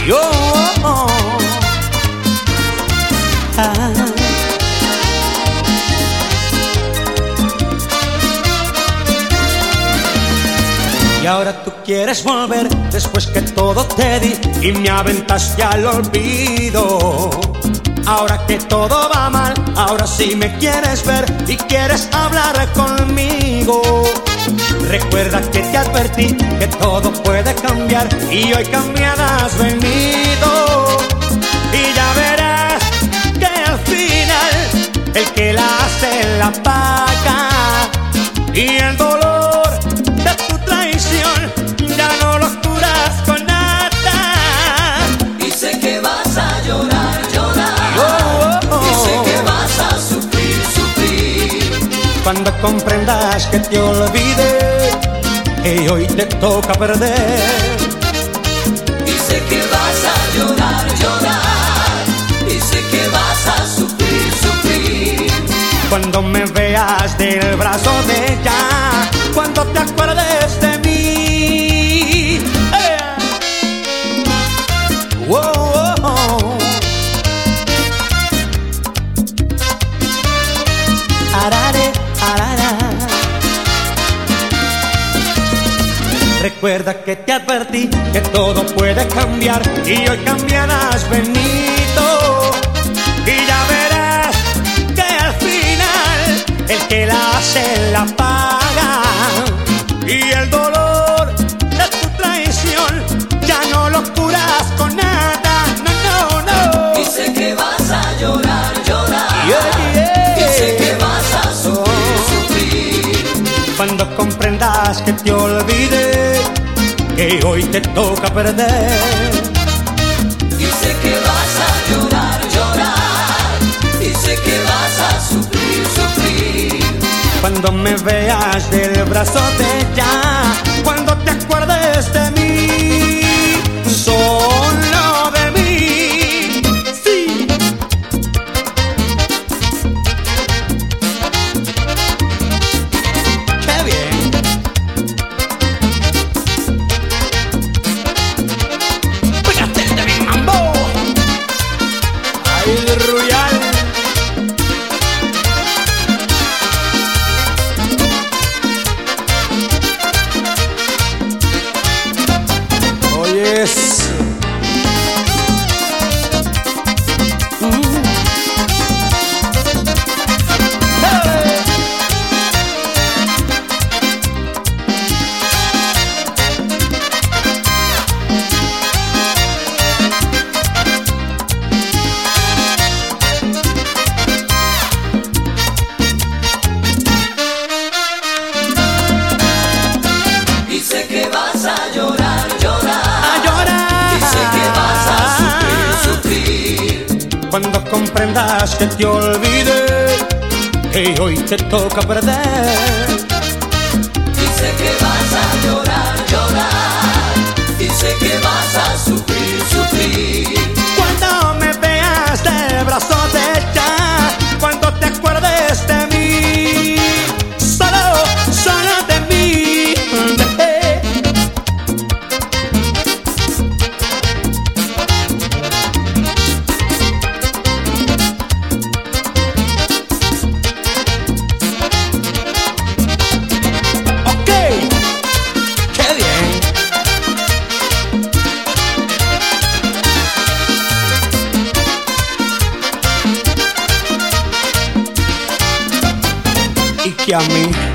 Yo, ah. Y ahora tú quieres volver después que todo te di y me aventaste al olvido. Ahora que todo va mal, ahora sí me quieres ver y quieres hablar conmigo. Recuerda que te advertí que todo puede cambiar y hoy cambiada has venido. Y ya verás que al final el que la hace la paga. Y el dolor de tu traición ya no lo curas con nada. Y sé que vas a llorar, llorar. Y sé que vas a sufrir, sufrir. Cuando comprendas que te olvidé y hoy te toca perder. Y sé que vas a llorar, llorar. Y sé que vas a sufrir, sufrir. Cuando me veas del brazo de ella, cuando te acuerdes de mí. Oh, oh, oh. Arare, arara. Recuerda que te advertí que todo puede cambiar y hoy cambiada has venido. Y ya verás que al final el que la hace la paga. Y el dolor de tu traición ya no lo curas con nada. No, no, no. Y sé que vas a llorar, llorar. Yeah, yeah. Y sé que vas a sufrir, sufrir. Cuando comprendas que te olvidé, que hoy te toca perder. Y sé que vas a llorar, llorar. Y sé que vas a sufrir, sufrir. Cuando me veas del brazo de ella, cuando te acuerdes de mí, solo de mí. Sí. Qué bien. Pégate de mi mambo. Ay, Royal. Oyes. Hey. Y sé que vas a llorar, llorar. A llorar. Y sé que vas a sufrir, sufrir. Cuando comprendas que te olvidé, que hoy te toca perder. Y sé que vas a llorar, llorar. Y sé que vas a sufrir, sufrir. Cuando me veas del brazo de ella, cuando te acuerdes de mí, solo, solo de mí. Ok, qué bien. Y que a mí